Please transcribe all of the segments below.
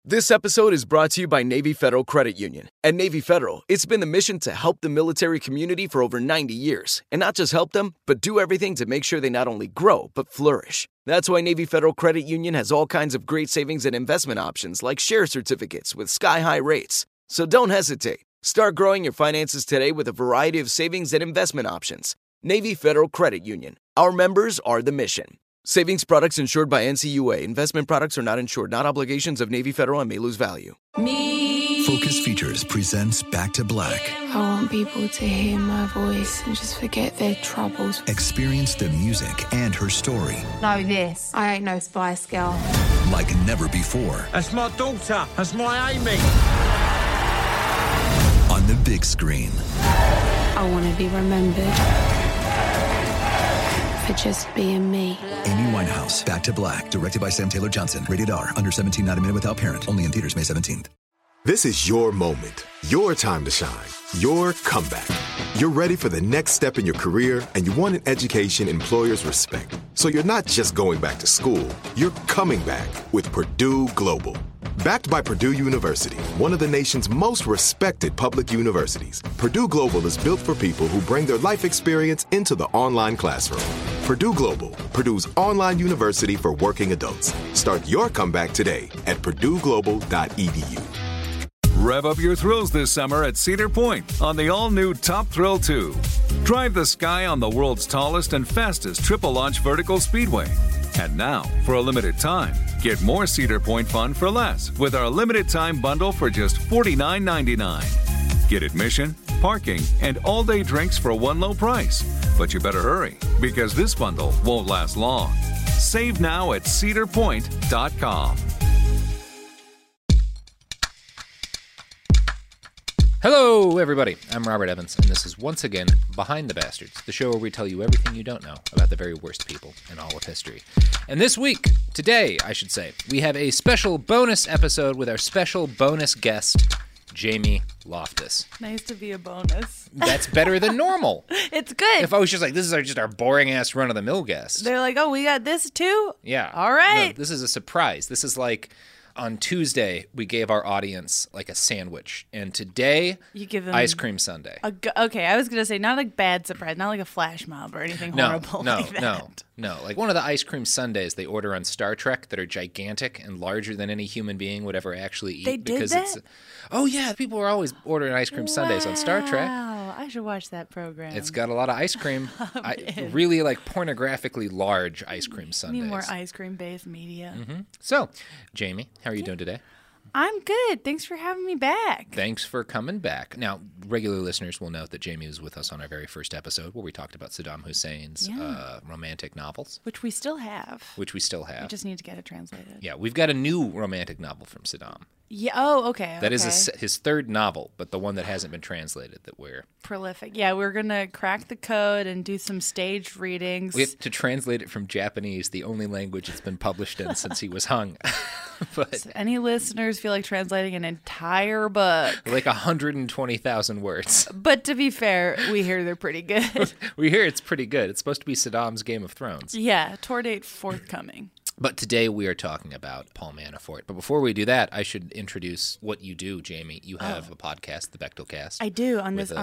This episode is brought to you by Navy Federal Credit Union. At Navy Federal, it's been the mission to help the military community for over 90 years. And not just help them, but do everything to make sure they not only grow, but flourish. That's why Navy Federal Credit Union has all kinds of great savings and investment options like share certificates with sky-high rates. So don't hesitate. Start growing your finances today with a variety of savings and investment options. Navy Federal Credit Union. Our members are the mission. Savings products insured by NCUA. Investment products are not insured, not obligations of Navy Federal and may lose value. Focus Features presents Back to Black. I want people to hear my voice and just forget their troubles. Experience the music and her story. Know this, I ain't no Spice Girl. Like never before. That's my daughter. That's my Amy. On the big screen. I want to be remembered for just being me. Amy Winehouse, Back to Black, directed by Sam Taylor Johnson. Rated R, under 17, not a minute without parent. Only in theaters May 17th. This is your moment, your time to shine, your comeback. You're ready for the next step in your career, and you want an education employers respect. So you're not just going back to school, you're coming back with Purdue Global. Backed by Purdue University, one of the nation's most respected public universities, Purdue Global is built for people who bring their life experience into the online classroom. Purdue Global, Purdue's online university for working adults. Start your comeback today at purdueglobal.edu. Rev up your thrills this summer at Cedar Point on the all-new Top Thrill 2. Drive the sky on the world's tallest and fastest triple-launch vertical speedway. And now, for a limited time, get more Cedar Point fun for less with our limited-time bundle for just $49.99. Get admission, parking, and all-day drinks for one low price. But you better hurry, because this bundle won't last long. Save now at cedarpoint.com. Hello, everybody. I'm Robert Evans, and this is once again Behind the Bastards, the show where we tell you everything you don't know about the very worst people in all of history. And this week, today, I should say, we have a special bonus episode with our special bonus guest, Jamie Loftus. Nice to be a bonus. That's better than normal. It's good. If I was just like, this is just our boring-ass run-of-the-mill guest. They're like, oh, we got this too? Yeah. All right. No, this is a surprise. This is like... On Tuesday, we gave our audience like a sandwich, and today, you give them ice cream sundae. Okay, I was gonna say not a bad surprise, not like a flash mob or anything horrible like that. No. Like one of the ice cream sundaes they order on Star Trek that are gigantic and larger than any human being would ever actually eat. They did that? Oh yeah, people are always ordering ice cream sundaes on Star Trek. Wow, I should watch that program. It's got a lot of ice cream. Really like pornographically large ice cream sundaes. Need more ice cream based media. Mm-hmm. So, Jamie, how are you doing today? I'm good. Thanks for having me back. Thanks for coming back. Now, regular listeners will note that Jamie was with us on our very first episode where we talked about Saddam Hussein's romantic novels. Which we still have. We just need to get it translated. Yeah, we've got a new romantic novel from Saddam. Yeah. Oh, okay. That is his third novel, but the one that hasn't been translated that we're... Prolific. Yeah, we're going to crack the code and do some staged readings. We have to translate it from Japanese, the only language it's been published in since he was hung. But so any listeners feel like translating an entire book? Like 120,000 words. But to be fair, we hear they're pretty good. We hear it's pretty good. It's supposed to be Saddam's Game of Thrones. Yeah, tour date forthcoming. But today we are talking about Paul Manafort. But before we do that, I should introduce what you do, Jamie. You have a podcast, the Bechtelcast. I do on this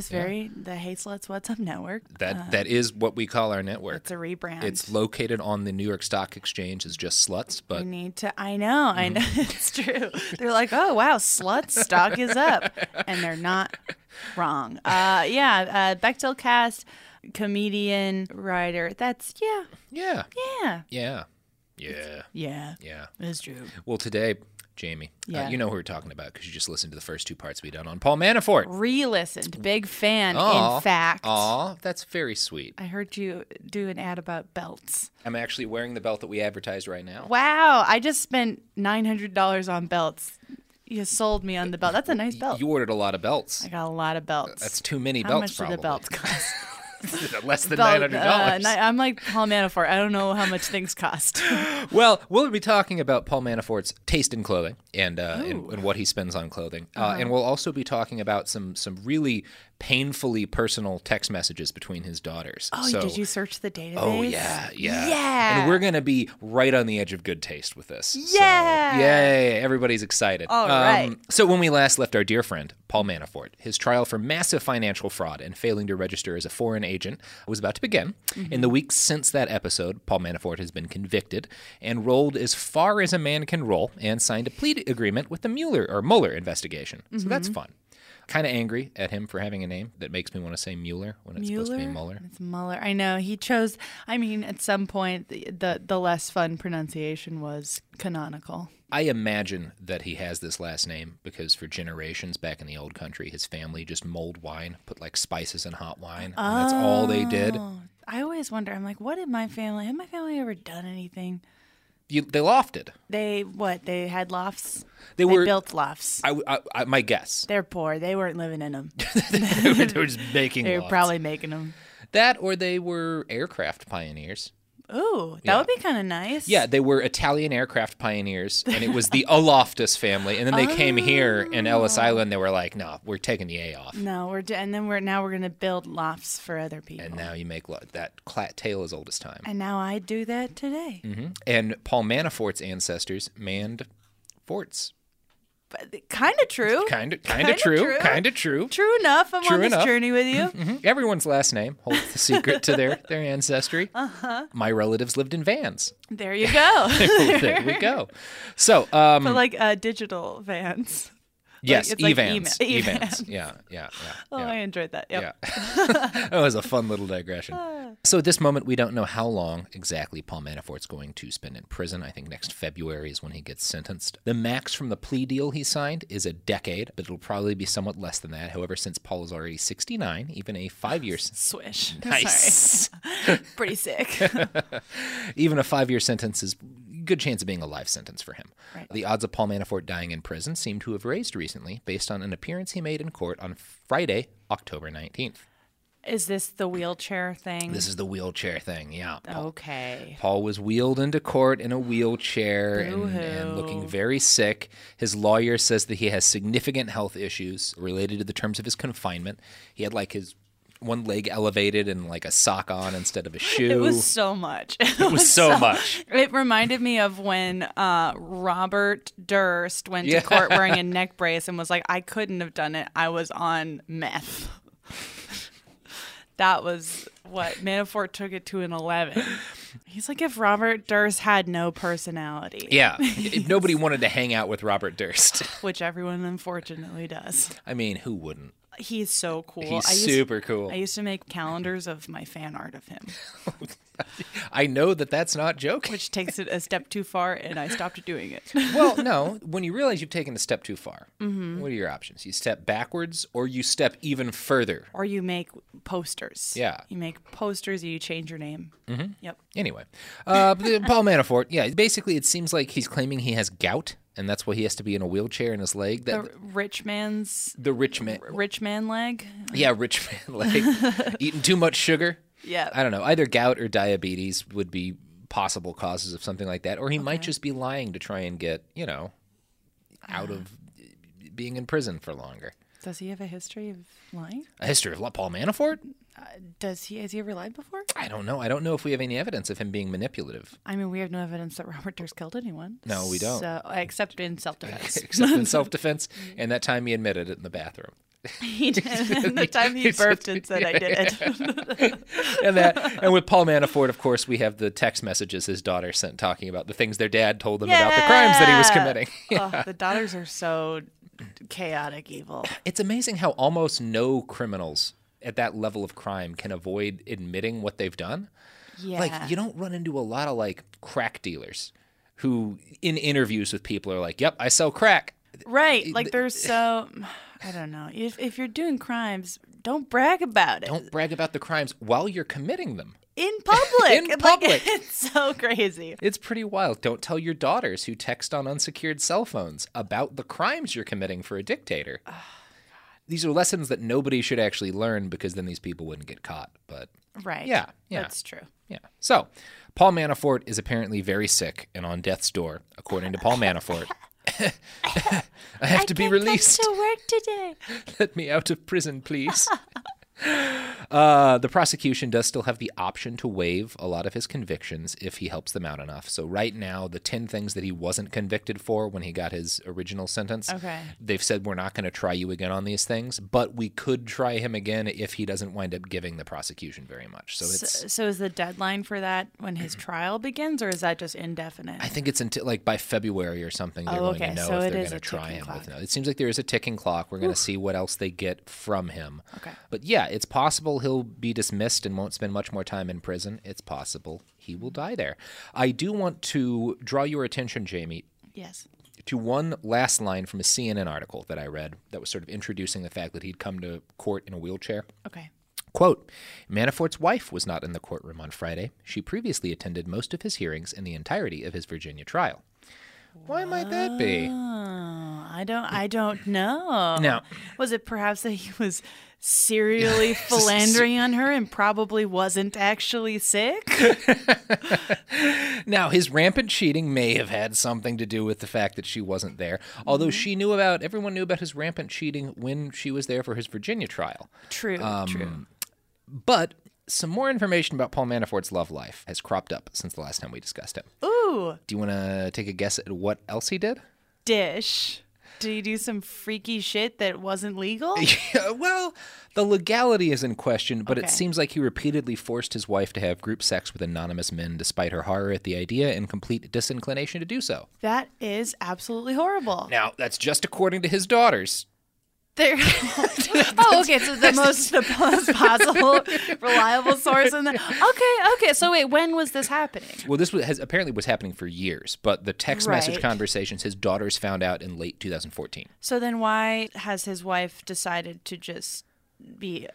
the Hey Sluts What's Up network. That is what we call our network. It's a rebrand. It's located on the New York Stock Exchange as just Sluts, but I know, it's true. They're like, oh wow, Sluts stock is up, and they're not wrong. Bechtelcast, comedian, writer. That's Yeah. It's true. Well, today, Jamie, you know who we're talking about because you just listened to the first two parts we done on Paul Manafort. Re-listened. Big fan, in fact. Aw, that's very sweet. I heard you do an ad about belts. I'm actually wearing the belt that we advertised right now. Wow, I just spent $900 on belts. You sold me on the belt. That's a nice belt. You ordered a lot of belts. I got a lot of belts. That's too many How belts, much probably. do the belts cost? Less than $900. I'm like Paul Manafort. I don't know how much things cost. Well, we'll be talking about Paul Manafort's taste in clothing and what he spends on clothing. And we'll also be talking about some really painfully personal text messages between his daughters. Oh, So- did you search the database? Oh, yeah. Yeah. And we're going to be right on the edge of good taste with this. Yeah. So, yay. Everybody's excited. All right. So when we last left our dear friend, Paul Manafort, his trial for massive financial fraud and failing to register as a foreign agent was about to begin. In the weeks since that episode, Paul Manafort has been convicted and rolled as far as a man can roll and signed a plea agreement with the Mueller investigation. So that's fun. Kind of angry at him for having a name that makes me want to say Mueller when it's supposed to be Mueller. It's Mueller. I know. He chose, I mean, at some point, the less fun pronunciation was canonical. I imagine that he has this last name because for generations back in the old country, his family just mulled wine, put like spices in hot wine, and that's all they did. I always wonder, I'm like, what did my family, had my family ever done anything? They lofted. They had lofts? They They were- built lofts. My guess. They're poor. They weren't living in them. They were just making They were lofts. probably making them. That or they were aircraft pioneers. Ooh, that Yeah. would be kind of nice. Yeah, they were Italian aircraft pioneers, and it was the Aloftus family. And then they came here in Ellis Island. They were like, "No, we're taking the A off." No, we're gonna build lofts for other people. And now you make that tale as old as time. And now I do that today. And Paul Manafort's ancestors manned forts. But kind of true. Kind of true. Kind of true. True enough. I'm True on this enough. journey with you. Mhm. Everyone's last name holds the secret to their ancestry. My relatives lived in vans. There you go. There we go. So, But like digital vans. yes, it's like evans. e-vans. Yeah. Oh, yeah. I enjoyed that. Yep. Yeah. That was a fun little digression. So at this moment, we don't know how long exactly Paul Manafort's going to spend in prison. I think next February is when he gets sentenced. The max from the plea deal he signed is a decade, but it'll probably be somewhat less than that. However, since Paul is already 69, even a 5-year Swish. Nice. Sorry. Pretty sick. Even a 5-year sentence is good chance of being a life sentence for him. Right. The odds of Paul Manafort dying in prison seem to have raised recently based on an appearance he made in court on Friday, October 19th. Is this the wheelchair thing? This is the wheelchair thing, yeah. Okay. Paul was wheeled into court in a wheelchair and looking very sick. His lawyer says that he has significant health issues related to the terms of his confinement. He had like his one leg elevated and like a sock on instead of a shoe. It was so much. It was so much. It reminded me of when Robert Durst went to court wearing a neck brace and was like, I couldn't have done it. I was on meth. That was what Manafort took it to an 11. He's like if Robert Durst had no personality. Yeah. Nobody wanted to hang out with Robert Durst. Which everyone unfortunately does. I mean, who wouldn't? He's so cool. He's super cool. I used to make calendars of my fan art of him, I know that that's not joking. which takes it a step too far, and I stopped doing it. Well, no. When you realize you've taken a step too far, what are your options? You step backwards or you step even further. Or you make posters. Yeah. You make posters and you change your name. Mm-hmm. Yep. Anyway, Paul Manafort, yeah, basically it seems like he's claiming he has gout, and that's why he has to be in a wheelchair in his leg. The rich man's The rich man. rich man leg. Yeah, rich man leg. Eating too much sugar. Yeah. I don't know. Either gout or diabetes would be possible causes of something like that. Or he might just be lying to try and get, out of being in prison for longer. Does he have a history of lying? A history of what, Paul Manafort? Has he ever lied before? I don't know. I don't know if we have any evidence of him being manipulative. I mean, we have no evidence that Robert Durst killed anyone. No, we don't. So, except in self-defense. Except in self-defense, and that time he admitted it in the bathroom. He did. The time he burped and said, I did it. And with Paul Manafort, of course, we have the text messages his daughter sent talking about the things their dad told them about the crimes that he was committing. Oh, the daughters are so chaotic evil. It's amazing how almost no criminals at that level of crime can avoid admitting what they've done. Yeah. Like, you don't run into a lot of, like, crack dealers who, in interviews with people, are like, yep, I sell crack. Right. Like, they're so... I don't know. If you're doing crimes, don't brag about it. Don't brag about the crimes while you're committing them. In public. In public. It's so crazy. It's pretty wild. Don't tell your daughters who text on unsecured cell phones about the crimes you're committing for a dictator. Oh, these are lessons that nobody should actually learn because then these people wouldn't get caught. But right. Yeah. That's true. Yeah. So, Paul Manafort is apparently very sick and on death's door, according to Paul Manafort. I have to be released. I can't come to work today. Let me out of prison, please. The prosecution does still have the option to waive a lot of his convictions if he helps them out enough. So right now, the 10 things that he wasn't convicted for when he got his original sentence, they've said we're not going to try you again on these things, but we could try him again if he doesn't wind up giving the prosecution very much. So is the deadline for that when his trial begins, or is that just indefinite? I think it's until like by February or something. They're going to know if they're going to try him with no. It seems like there is a ticking clock. We're going to see what else they get from him. Okay. But yeah, it's possible he'll be dismissed and won't spend much more time in prison. It's possible he will die there. I do want to draw your attention, Jamie. Yes. To one last line from a CNN article that I read that was sort of introducing the fact that he'd come to court in a wheelchair. Okay. Quote, Manafort's wife was not in the courtroom on Friday. She previously attended most of his hearings and the entirety of his Virginia trial. Why might that be? I don't know. Now, was it perhaps that he was serially philandering on her and probably wasn't actually sick? Now, his rampant cheating may have had something to do with the fact that she wasn't there, although everyone knew about his rampant cheating when she was there for his Virginia trial. True. But some more information about Paul Manafort's love life has cropped up since the last time we discussed him. Ooh. Do you want to take a guess at what else he did? Dish. Did he do some freaky shit that wasn't legal? Yeah, well, the legality is in question, but it seems like he repeatedly forced his wife to have group sex with anonymous men despite her horror at the idea and complete disinclination to do so. That is absolutely horrible. Now, that's just according to his daughters. Okay, so the most possible reliable source in that. Okay. So wait, when was this happening? Well, this apparently was happening for years, but the text message conversations his daughters found out in late 2014. So then why has his wife decided to just be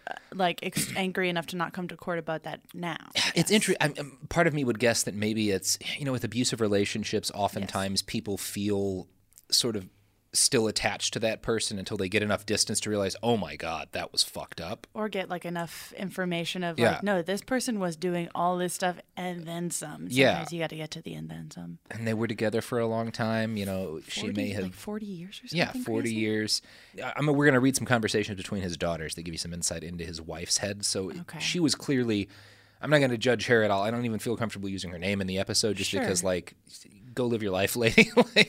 angry enough to not come to court about that now? It's interesting. Part of me would guess that maybe it's, with abusive relationships, oftentimes people feel sort of still attached to that person until they get enough distance to realize, oh my God, that was fucked up. Or get enough information of no, this person was doing all this stuff and then some. Sometimes you got to get to the and then some. And they were together for a long time. She may have 40 years or something. Yeah, 40 crazy? Years. We're going to read some conversations between his daughters that give you some insight into his wife's head. So she was clearly. I'm not going to judge her at all. I don't even feel comfortable using her name in the episode just because, go live your life, lady.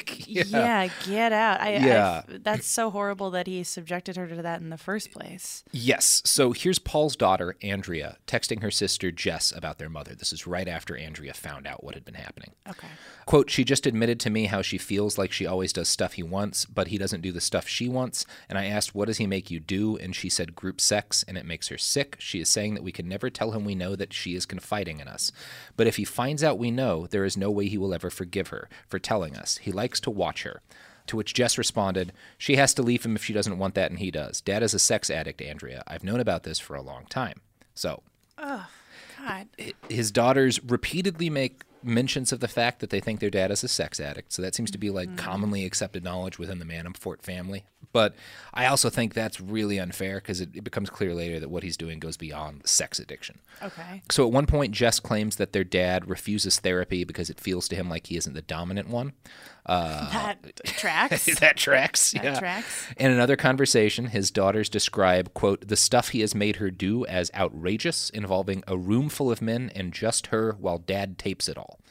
Yeah, get out. That's so horrible that he subjected her to that in the first place. Yes. So here's Paul's daughter, Andrea, texting her sister, Jess, about their mother. This is right after Andrea found out what had been happening. Okay. Quote, she just admitted to me how she feels like she always does stuff he wants, but he doesn't do the stuff she wants. And I asked, what does he make you do? And she said group sex, and it makes her sick. She is saying that we can never tell him we know that she is confiding in us. But if he finds out we know, there is no way he will ever forgive her for telling us. He likes to watch her. To which Jess responded, she has to leave him if she doesn't want that, and he does. Dad is a sex addict, Andrea. I've known about this for a long time. So, oh, God. His daughters repeatedly make mentions of the fact that they think their dad is a sex addict. So that seems to be commonly accepted knowledge within the Manafort family. But I also think that's really unfair because it becomes clear later that what he's doing goes beyond sex addiction. Okay. So at one point, Jess claims that their dad refuses therapy because it feels to him like he isn't the dominant one. That tracks. That tracks. That tracks. In another conversation, his daughters describe, quote, the stuff he has made her do as outrageous, involving a room full of men and just her while dad tapes it all.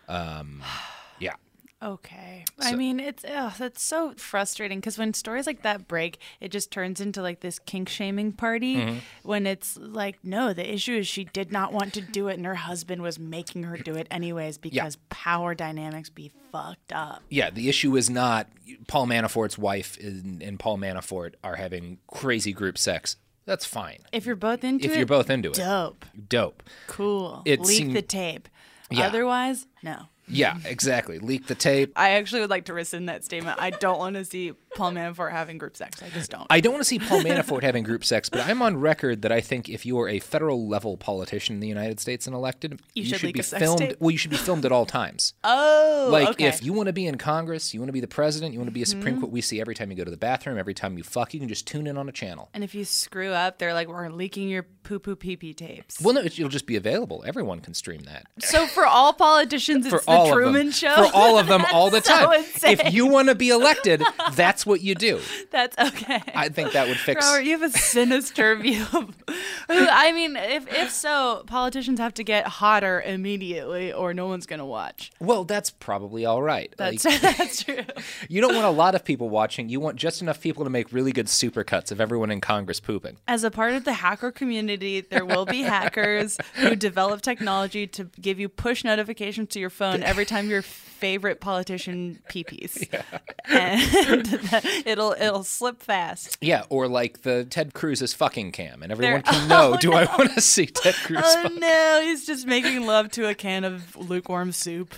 Yeah. Okay. I mean, that's so frustrating because when stories like that break, it just turns into this kink shaming party when it's no, the issue is she did not want to do it and her husband was making her do it anyways because power dynamics be fucked up. Yeah, the issue is not Paul Manafort's wife and Paul Manafort are having crazy group sex. That's fine. If you're both into it. If you're both into it. Dope. Cool. Leak the tape. Yeah. Otherwise, no. Yeah, exactly. Leak the tape. I actually would like to rescind that statement. I don't want to see Paul Manafort having group sex. I just don't. I don't want to see Paul Manafort having group sex, but I'm on record that I think if you are a federal level politician in the United States and elected, you should be filmed. Well, you should be filmed at all times. Oh, okay. If you want to be in Congress, you want to be the president, you want to be a Supreme Court, we see every time you go to the bathroom, every time you fuck, you can just tune in on a channel. And if you screw up, they're like, we're leaking your poo-poo pee-pee tapes. Well, no, it'll just be available. Everyone can stream that. So for all politicians, it's the all of Truman them. Show? For all of them, all the So time. insane. If you want to be elected, that's what you do. That's okay. I think that would fix. Robert, you have a sinister view of. I mean, if so, politicians have to get hotter immediately, or no one's gonna watch. Well, that's probably all right. That's Like, that's true. you don't want a lot of people watching. You want just enough people to make really good supercuts of everyone in Congress pooping. As a part of the hacker community, there will be hackers who develop technology to give you push notifications to your phone every time your favorite politician pee-pees. Yeah. And it'll slip fast. Yeah, or like the Ted Cruz's fucking cam, and everyone can know, do I want to see Ted Cruz Oh fuck? no, he's just making love to a can of lukewarm soup.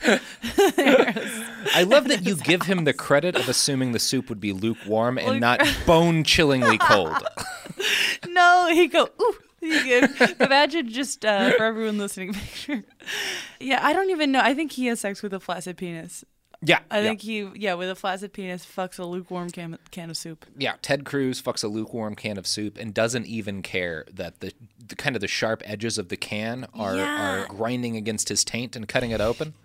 I love that you give him the credit of assuming the soup would be lukewarm and not bone-chillingly cold. No, he go, ooh. Imagine just for everyone listening, picture. Yeah, I don't even know. I think he has sex with a flaccid penis. Yeah. I think he, with a flaccid penis, fucks a lukewarm can of soup. Yeah, Ted Cruz fucks a lukewarm can of soup and doesn't even care that the kind of the sharp edges of the can are grinding against his taint and cutting it open.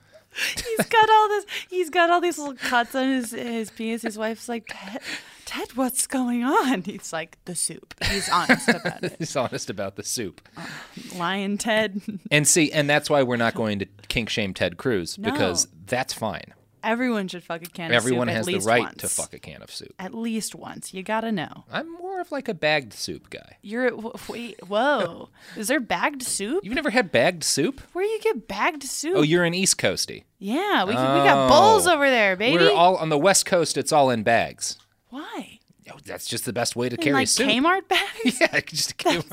He's got all these little cuts on his penis. His wife's like, Ted, what's going on? He's like, the soup. He's honest about it. He's honest about the soup. Lying Ted. And that's why we're not going to kink shame Ted Cruz, because that's fine. Everyone should fuck a can of soup. Everyone has the right once. to fuck a can of soup. At least once. You gotta know. I'm more of like a bagged soup guy. Wait, whoa. Is there bagged soup? You've never had bagged soup? Where do you get bagged soup? Oh, you're an East Coastie. Yeah, we got bowls over there, baby. We're all on the West Coast. It's all in bags. Why? Oh, that's just the best way to carry soup. Kmart bags? Yeah, just a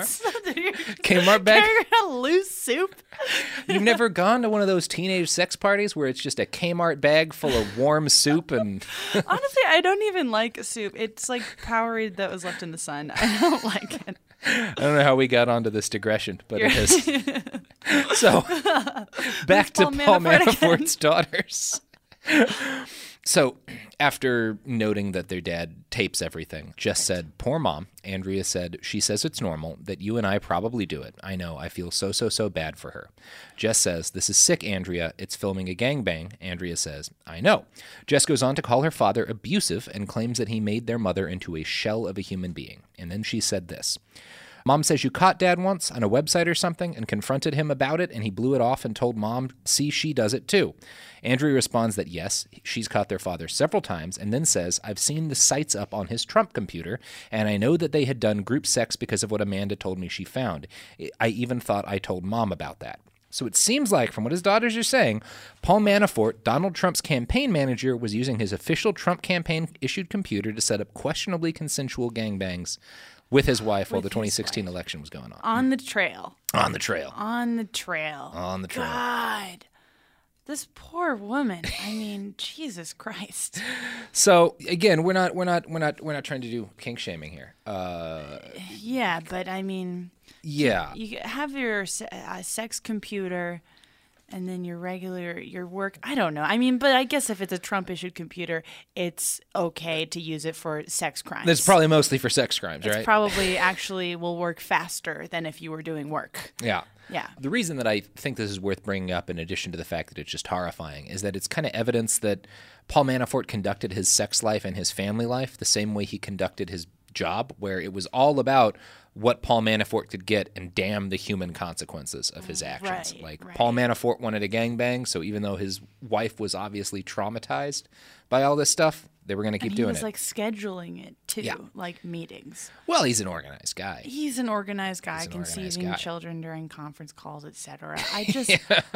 Kmart bag. Carrying a loose soup? You've never gone to one of those teenage sex parties where it's just a Kmart bag full of warm soup and... Honestly, I don't even like soup. It's like Powerade that was left in the sun. I don't like it. I don't know how we got onto this digression, but it is. So, back to Paul Manafort's daughters. So, after noting that their dad tapes everything, Jess said, poor mom. Andrea said, she says it's normal, that you and I probably do it. I know, I feel so bad for her. Jess says, this is sick, Andrea. It's filming a gangbang. Andrea says, I know. Jess goes on to call her father abusive and claims that he made their mother into a shell of a human being. And then she said this. Mom says you caught Dad once on a website or something and confronted him about it, and he blew it off and told Mom, see, she does it too. Andrea responds that yes, she's caught their father several times, and then says, I've seen the sites up on his Trump computer, and I know that they had done group sex because of what Amanda told me she found. I even thought I told Mom about that. So it seems like, from what his daughters are saying, Paul Manafort, Donald Trump's campaign manager, was using his official Trump campaign-issued computer to set up questionably consensual gangbangs with his wife while the 2016 election was going on. On the trail. On the trail. On the trail. On the trail. God. This poor woman. I mean, Jesus Christ. So again, we're not trying to do kink shaming here. Yeah, but I mean, yeah, you have your sex computer, and then your work. I don't know. I mean, but I guess if it's a Trump issued computer, it's okay to use it for sex crimes. It's probably mostly for sex crimes, right? It's probably actually will work faster than if you were doing work. Yeah. Yeah. The reason that I think this is worth bringing up, in addition to the fact that it's just horrifying, is that it's kind of evidence that Paul Manafort conducted his sex life and his family life the same way he conducted his job, where it was all about what Paul Manafort could get and damn the human consequences of his actions. Right. Paul Manafort wanted a gangbang, so even though his wife was obviously traumatized by all this stuff, they were going to keep doing it. He was like scheduling it too, like meetings. Well, he's an organized guy. He's an organized guy, conceiving children during conference calls, etc. I just,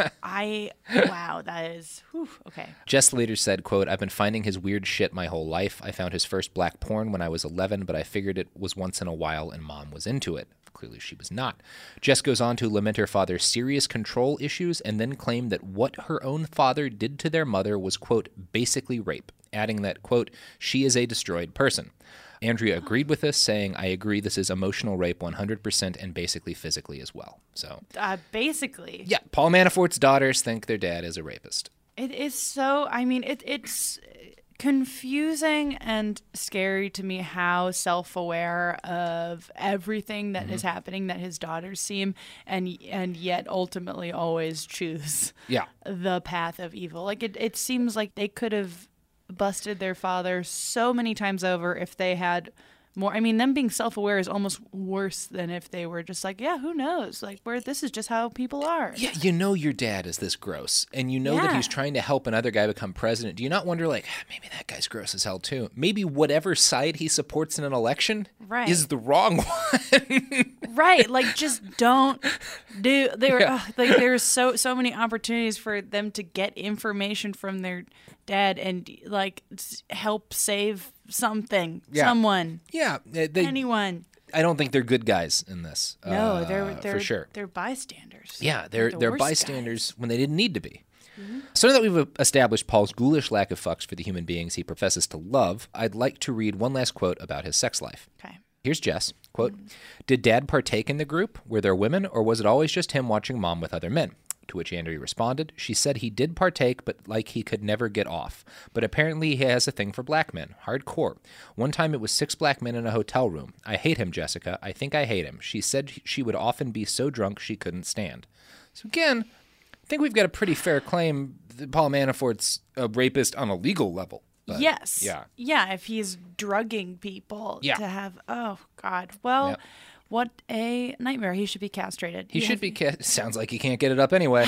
wow, that is, okay. Jess later said, quote, I've been finding his weird shit my whole life. I found his first black porn when I was 11, but I figured it was once in a while and Mom was into it. Clearly she was not. Jess goes on to lament her father's serious control issues and then claim that what her own father did to their mother was, quote, basically rape, adding that, quote, she is a destroyed person. Andrea agreed with this, saying, I agree this is emotional rape 100% and basically physically as well. So, basically. Yeah, Paul Manafort's daughters think their dad is a rapist. It is so, I mean, it's confusing and scary to me how self-aware of everything that is happening that his daughters seem, and yet ultimately always choose the path of evil. Like it seems like they could have busted their father so many times over if they had more. I mean, them being self-aware is almost worse than if they were just like, yeah, who knows? Like, this is just how people are. Yeah, you know your dad is this gross, and you know that he's trying to help another guy become president. Do you not wonder, like, maybe that guy's gross as hell too? Maybe whatever side he supports in an election is the wrong one. Right, like just don't do. There's so many opportunities for them to get information from their dad and like help save something, someone, anyone. I don't think they're good guys in this. No, they're for sure. They're bystanders. Yeah, they're bystanders when they didn't need to be. Mm-hmm. So now that we've established Paul's ghoulish lack of fucks for the human beings he professes to love, I'd like to read one last quote about his sex life. Okay. Here's Jess. Quote, "Did Dad partake in the group? Were there women, or was it always just him watching Mom with other men?" To which Andrea responded, "She said he did partake, but like he could never get off. But apparently he has a thing for black men. Hardcore. One time it was 6 black men in a hotel room. I hate him, Jessica. I think I hate him. She said she would often be so drunk she couldn't stand." So again, I think we've got a pretty fair claim that Paul Manafort's a rapist on a legal level. But, yes. Yeah. Yeah, if he's drugging people to have, oh, God. Well, Yeah. What a nightmare. He should be castrated. He should be sounds like he can't get it up anyway.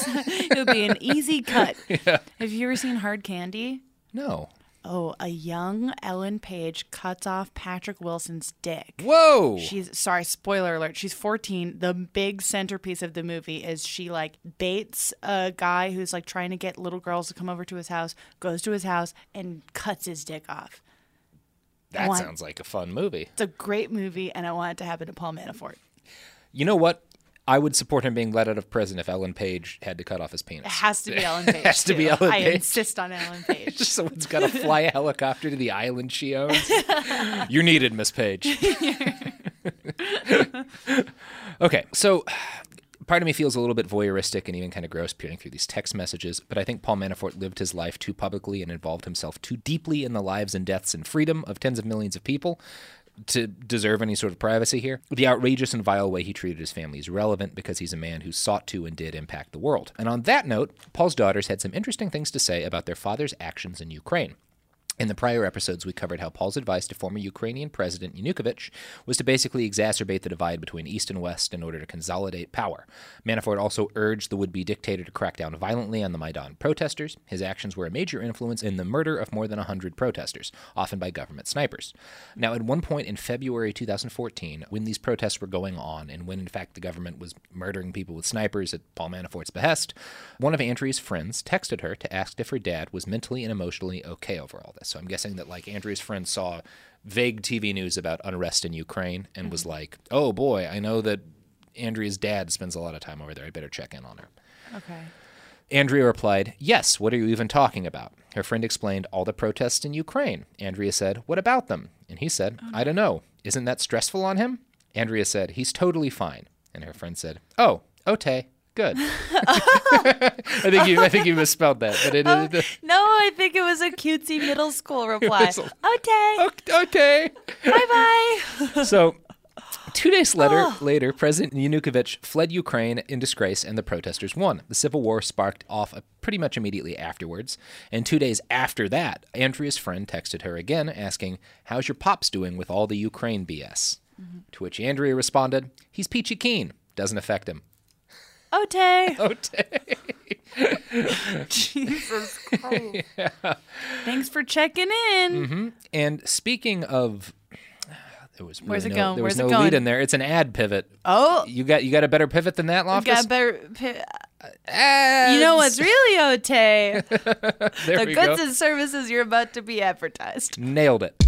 It would be an easy cut. Yeah. Have you ever seen Hard Candy? No. Oh, a young Ellen Page cuts off Patrick Wilson's dick. Whoa! Sorry, spoiler alert. She's 14. The big centerpiece of the movie is she like baits a guy who's like trying to get little girls to come over to his house, goes to his house, and cuts his dick off. That sounds like a fun movie. It's a great movie, and I want it to happen to Paul Manafort. You know what? I would support him being let out of prison if Ellen Page had to cut off his penis. It has to be Ellen Page. It has to be Ellen Page. I insist on Ellen Page. Someone's got to fly a helicopter to the island she owns. You're needed, Miss Page. Okay, so part of me feels a little bit voyeuristic and even kind of gross peering through these text messages, but I think Paul Manafort lived his life too publicly and involved himself too deeply in the lives and deaths and freedom of tens of millions of people to deserve any sort of privacy here. The outrageous and vile way he treated his family is relevant because he's a man who sought to and did impact the world. And on that note, Paul's daughters had some interesting things to say about their father's actions in Ukraine. In the prior episodes, we covered how Paul's advice to former Ukrainian President Yanukovych was to basically exacerbate the divide between East and West in order to consolidate power. Manafort also urged the would-be dictator to crack down violently on the Maidan protesters. His actions were a major influence in the murder of more than 100 protesters, often by government snipers. Now, at one point in February 2014, when these protests were going on, and when, in fact, the government was murdering people with snipers at Paul Manafort's behest, one of Andrea's friends texted her to ask if her dad was mentally and emotionally okay over all this. So I'm guessing that, like, Andrea's friend saw vague TV news about unrest in Ukraine and was like, oh, boy, I know that Andrea's dad spends a lot of time over there. I better check in on her. Okay. Andrea replied, yes, what are you even talking about? Her friend explained all the protests in Ukraine. Andrea said, what about them? And he said, I don't know. Isn't that stressful on him? Andrea said, he's totally fine. And her friend said, oh, okay. Good. I think you misspelled that. But no, I think it was a cutesy middle school reply. Okay. Bye-bye. So 2 days later, President Yanukovych fled Ukraine in disgrace, and the protesters won. The civil war sparked off pretty much immediately afterwards. And 2 days after that, Andrea's friend texted her again, asking, how's your pops doing with all the Ukraine BS? Mm-hmm. To which Andrea responded, he's peachy keen. Doesn't affect him. Ote. Jesus Christ. Yeah. Thanks for checking in. Mm-hmm. And speaking of, there was Where's it no, going? there was Where's no it going? lead in there. It's an ad pivot. Oh, you got a better pivot than that, Loftus? Got a better you know what's really Ote? The goods and services you're about to be advertised. Nailed it.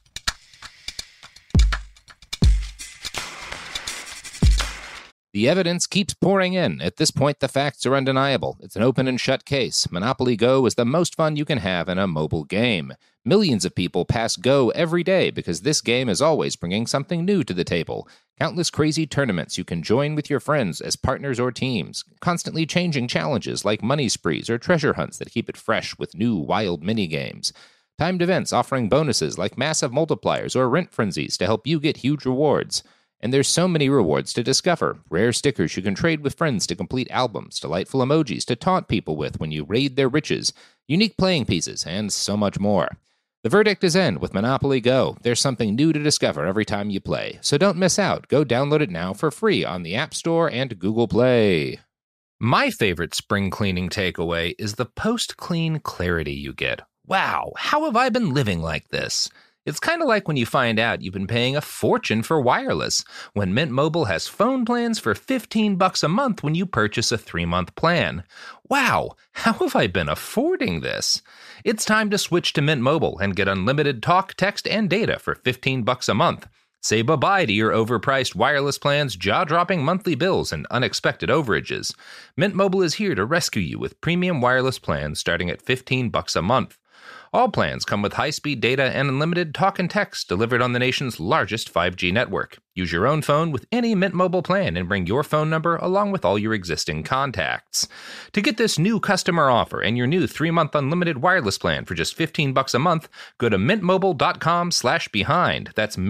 The evidence keeps pouring in. At this point, the facts are undeniable. It's an open and shut case. Monopoly Go is the most fun you can have in a mobile game. Millions of people pass Go every day because this game is always bringing something new to the table. Countless crazy tournaments you can join with your friends as partners or teams. Constantly changing challenges like money sprees or treasure hunts that keep it fresh with new wild minigames. timed events offering bonuses like massive multipliers or rent frenzies to help you get huge rewards. And there's so many rewards to discover. Rare stickers you can trade with friends to complete albums, delightful emojis to taunt people with when you raid their riches, unique playing pieces, and so much more. The verdict is in with Monopoly Go. There's something new to discover every time you play. So don't miss out. Go download it now for free on the App Store and Google Play. My favorite spring cleaning takeaway is the post-clean clarity you get. Wow, how have I been living like this? It's kind of like when you find out you've been paying a fortune for wireless, when Mint Mobile has phone plans for $15 a month when you purchase a 3-month plan. Wow, how have I been affording this? It's time to switch to Mint Mobile and get unlimited talk, text, and data for $15 a month. Say bye-bye to your overpriced wireless plans, jaw-dropping monthly bills, and unexpected overages. Mint Mobile is here to rescue you with premium wireless plans starting at $15 a month. All plans come with high-speed data and unlimited talk and text delivered on the nation's largest 5G network. Use your own phone with any Mint Mobile plan and bring your phone number along with all your existing contacts. To get this new customer offer and your new 3-month unlimited wireless plan for just $15 a month, go to mintmobile.com/behind. That's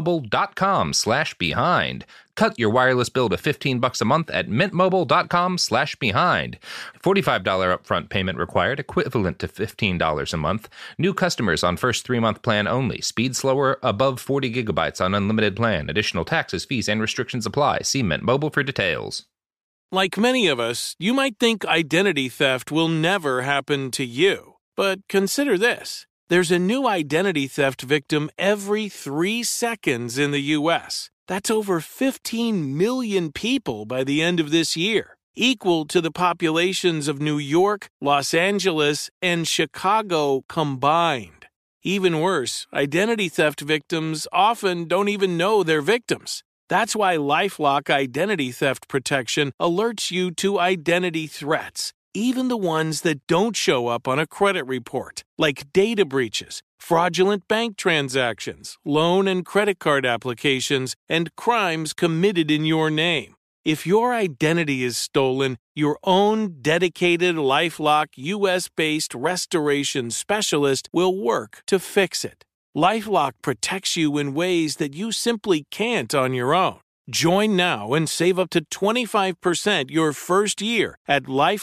mintmobile.com/behind. Cut your wireless bill to $15 a month at mintmobile.com/behind. $45 upfront payment required, equivalent to $15 a month. New customers on first 3-month plan only. Speed slower, above 40 gigabytes on unlimited plan. Additional taxes, fees, and restrictions apply. See Mint Mobile for details. Like many of us, you might think identity theft will never happen to you. But consider this. There's a new identity theft victim every 3 seconds in the U.S. That's over 15 million people by the end of this year, equal to the populations of New York, Los Angeles, and Chicago combined. Even worse, identity theft victims often don't even know they're victims. That's why LifeLock Identity Theft Protection alerts you to identity threats, even the ones that don't show up on a credit report, like data breaches, fraudulent bank transactions, loan and credit card applications, and crimes committed in your name. If your identity is stolen, your own dedicated LifeLock U.S.-based restoration specialist will work to fix it. LifeLock protects you in ways that you simply can't on your own. Join now and save up to 25% your first year at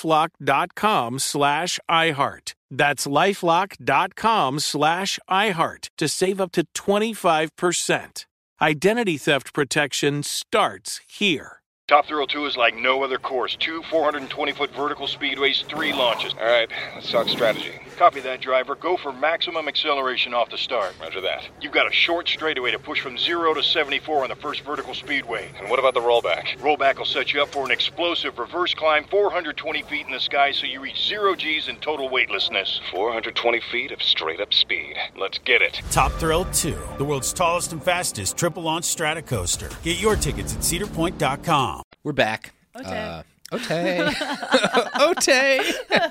LifeLock.com/iHeart. That's LifeLock.com/iHeart to save up to 25%. Identity theft protection starts here. Top Thrill 2 is like no other course. 2 420-foot vertical speedways, 3 launches. All right, let's talk strategy. Copy that, driver. Go for maximum acceleration off the start. Roger that. You've got a short straightaway to push from 0 to 74 on the first vertical speedway. And what about the rollback? Rollback will set you up for an explosive reverse climb 420 feet in the sky so you reach 0 G's in total weightlessness. 420 feet of straight-up speed. Let's get it. Top Thrill 2, the world's tallest and fastest triple-launch stratocoaster. Get your tickets at cedarpoint.com. We're back. Okay. Okay.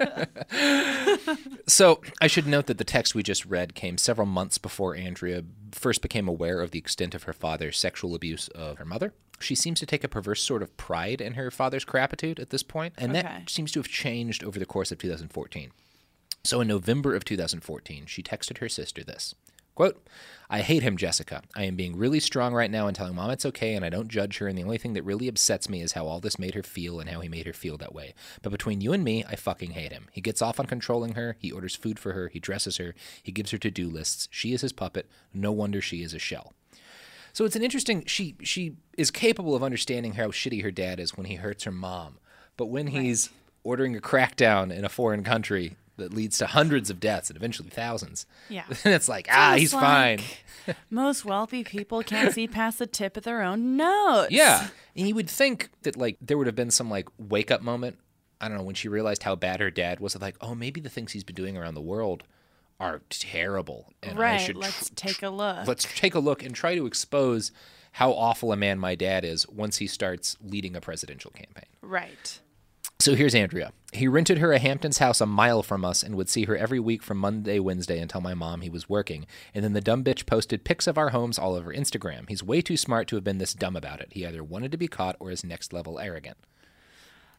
So I should note that the text we just read came several months before Andrea first became aware of the extent of her father's sexual abuse of her mother. She seems to take a perverse sort of pride in her father's crapitude at this point, and that seems to have changed over the course of 2014. So in November of 2014, she texted her sister this. Quote, I hate him, Jessica. I am being really strong right now and telling Mom it's okay and I don't judge her, and the only thing that really upsets me is how all this made her feel and how he made her feel that way. But between you and me, I fucking hate him. He gets off on controlling her, he orders food for her, he dresses her, he gives her to-do lists. She is his puppet. No wonder she is a shell. So it's an interesting, she is capable of understanding how shitty her dad is when he hurts her mom. But when he's ordering a crackdown in a foreign country that leads to hundreds of deaths and eventually thousands. Yeah. And it's like, he's fine. Most wealthy people can't see past the tip of their own nose. Yeah. And you would think that, like, there would have been some, like, wake-up moment, I don't know, when she realized how bad her dad was, like, oh, maybe the things he's been doing around the world are terrible. And right. I should Let's take a look. Let's take a look and try to expose how awful a man my dad is once he starts leading a presidential campaign. Right. So here's Andrea. He rented her a Hamptons house a mile from us and would see her every week from Monday, Wednesday and tell my mom he was working. And then the dumb bitch posted pics of our homes all over Instagram. He's way too smart to have been this dumb about it. He either wanted to be caught or is next level arrogant.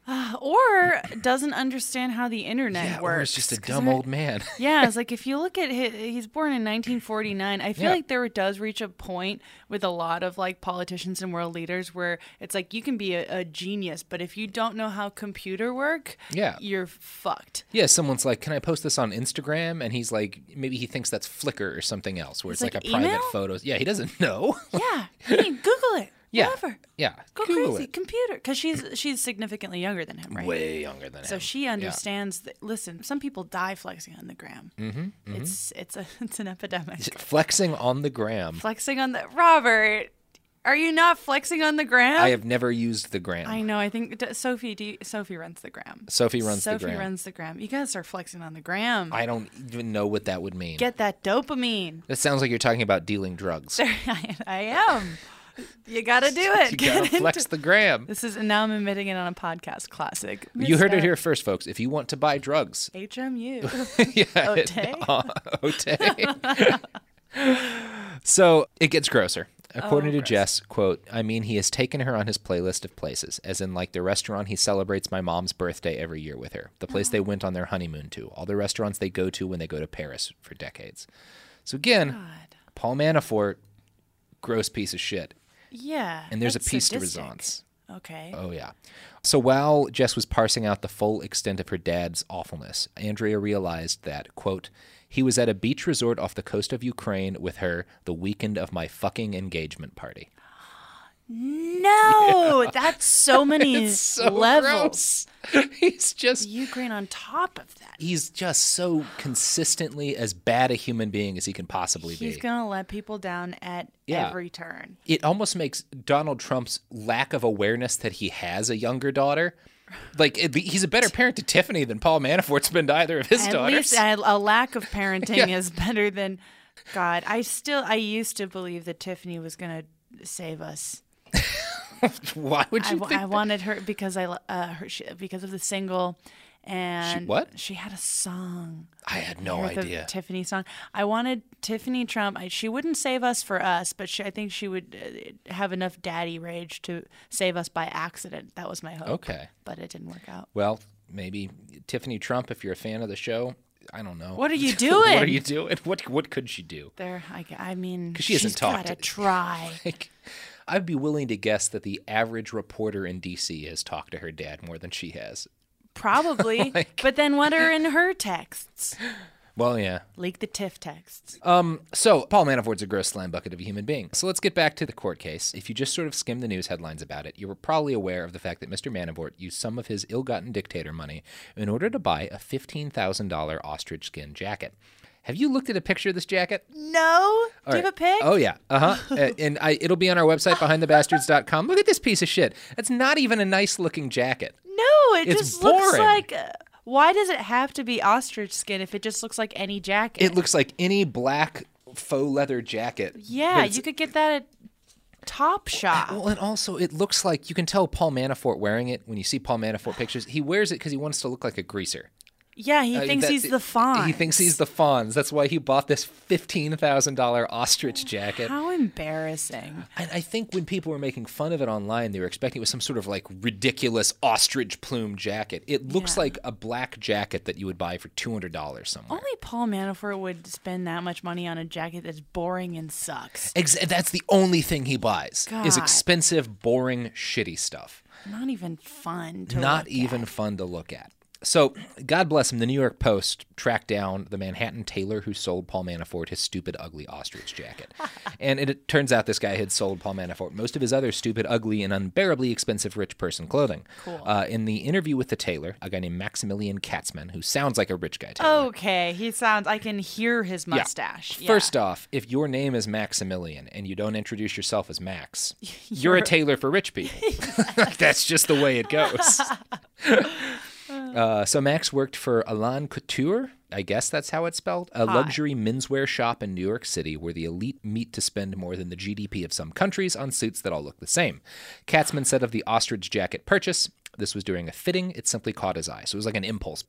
Or doesn't understand how the internet works. Or is just a dumb old man. Yeah, it's like if you look at he's born in 1949. I feel like there does reach a point with a lot of like politicians and world leaders where it's like you can be a genius, but if you don't know how computer work, you're fucked. Yeah, someone's like, can I post this on Instagram? And he's like, maybe he thinks that's Flickr or something else where it's like a private photos. Yeah, he doesn't know. Yeah, I mean, Google it. Yeah. Whatever. Yeah. Go Google crazy. it. Computer. Because she's significantly younger than him, right? Way younger than him. So she understands that, listen, some people die flexing on the gram. Mm-hmm. It's an epidemic. Flexing on the gram. Flexing on the... Robert, are you not flexing on the gram? I have never used the gram. I know. I think Sophie runs the gram. Sophie runs the gram. You guys are flexing on the gram. I don't even know what that would mean. Get that dopamine. That sounds like you're talking about dealing drugs. I am. You gotta do it. You gotta flex the gram. Now I'm admitting it on a podcast. Classic. You heard it here first, folks. If you want to buy drugs, HMU. Ote. So it gets grosser. According to Jess, quote, I mean, he has taken her on his playlist of places, as in like the restaurant he celebrates my mom's birthday every year with her, the place they went on their honeymoon to, all the restaurants they go to when they go to Paris for decades. So again, Paul Manafort, gross piece of shit. Yeah. And there's a piece de resistance. Okay. Oh, yeah. So while Jess was parsing out the full extent of her dad's awfulness, Andrea realized that, quote, he was at a beach resort off the coast of Ukraine with her the weekend of my fucking engagement party. No, that's so many levels. Gross. He's just Ukraine on top of that. He's just so consistently as bad a human being as he can possibly be. He's going to let people down at every turn. It almost makes Donald Trump's lack of awareness that he has a younger daughter. Like, he's a better parent to Tiffany than Paul Manafort's been to either of his daughters. At least a lack of parenting is better than... God, I used to believe that Tiffany was going to save us. Why would you think I wanted her because because of the single, and she had a song. I had no idea. The Tiffany song. I wanted Tiffany Trump. She wouldn't save us for us, but I think she would have enough daddy rage to save us by accident. That was my hope. Okay, but it didn't work out. Well, maybe Tiffany Trump, if you're a fan of the show. I don't know. What are you doing? What are you doing? What could she do? I mean, because she hasn't talked. She's gotta try. I'd be willing to guess that the average reporter in D.C. has talked to her dad more than she has. Probably. But then what are in her texts? Well, yeah. Leak the TIFF texts. So Paul Manafort's a gross slime bucket of a human being. So let's get back to the court case. If you just sort of skim the news headlines about it, you were probably aware of the fact that Mr. Manafort used some of his ill-gotten dictator money in order to buy a $15,000 ostrich skin jacket. Have you looked at a picture of this jacket? No. Do you have a pic? Oh, yeah. And it'll be on our website, behindthebastards.com. Look at this piece of shit. That's not even a nice-looking jacket. No, it it's just boring. Looks like... why does it have to be ostrich skin if it just looks like any jacket? It looks like any black faux leather jacket. Yeah, you could get that at Topshop. Well, and also it looks like you can tell Paul Manafort wearing it. When you see Paul Manafort pictures, he wears it because he wants to look like a greaser. Yeah, he thinks he's the Fonz. He thinks he's the Fonz. That's why he bought this $15,000 ostrich jacket. How embarrassing. And I think when people were making fun of it online, they were expecting it was some sort of like ridiculous ostrich plume jacket. It looks like a black jacket that you would buy for $200 somewhere. Only Paul Manafort would spend that much money on a jacket that's boring and sucks. That's the only thing he buys is expensive, boring, shitty stuff. Not even fun to look at. So, God bless him, the New York Post tracked down the Manhattan tailor who sold Paul Manafort his stupid, ugly ostrich jacket. And it turns out this guy had sold Paul Manafort most of his other stupid, ugly, and unbearably expensive rich person clothing. Cool. In the interview with the tailor, a guy named Maximilian Katzman, who sounds like a rich guy tailor. Okay, I can hear his mustache. Yeah. First off, if your name is Maximilian and you don't introduce yourself as Max, you're a tailor for rich people. That's just the way it goes. So Max worked for Alain Couture, I guess that's how it's spelled, a luxury menswear shop in New York City where the elite meet to spend more than the GDP of some countries on suits that all look the same. Katzman said of the ostrich jacket purchase, this was during a fitting, it simply caught his eye. So it was like an impulse buy.